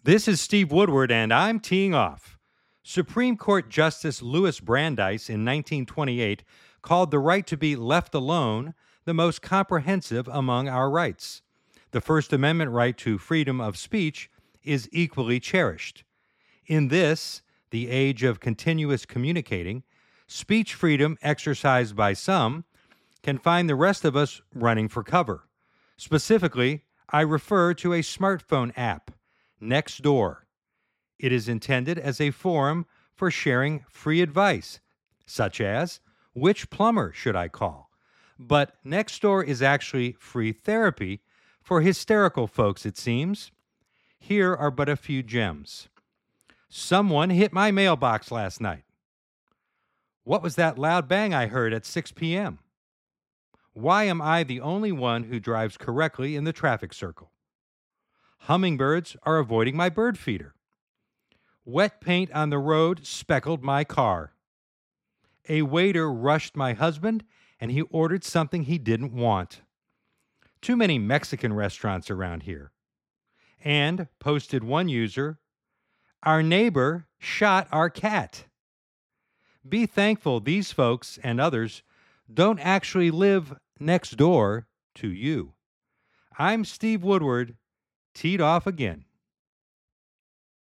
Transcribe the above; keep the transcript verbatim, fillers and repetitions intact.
This is Steve Woodward, and I'm teeing off. Supreme Court Justice Louis Brandeis in nineteen twenty-eight called the right to be left alone the most comprehensive among our rights. The First Amendment right to freedom of speech is equally cherished. In this, the age of continuous communicating, speech freedom exercised by some can find the rest of us running for cover. Specifically, I refer to a smartphone app, Nextdoor. It is intended as a forum for sharing free advice, such as, which plumber should I call? But Nextdoor is actually free therapy for hysterical folks, it seems. Here are but a few gems. Someone hit my mailbox last night. What was that loud bang I heard at six p.m.? Why am I the only one who drives correctly in the traffic circle? Hummingbirds are avoiding my bird feeder. Wet paint on the road speckled my car. A waiter rushed my husband, and he ordered something he didn't want. Too many Mexican restaurants around here. And, posted one user, our neighbor shot our cat. Be thankful these folks and others don't actually live next door to you. I'm Steve Woodward, teed off again.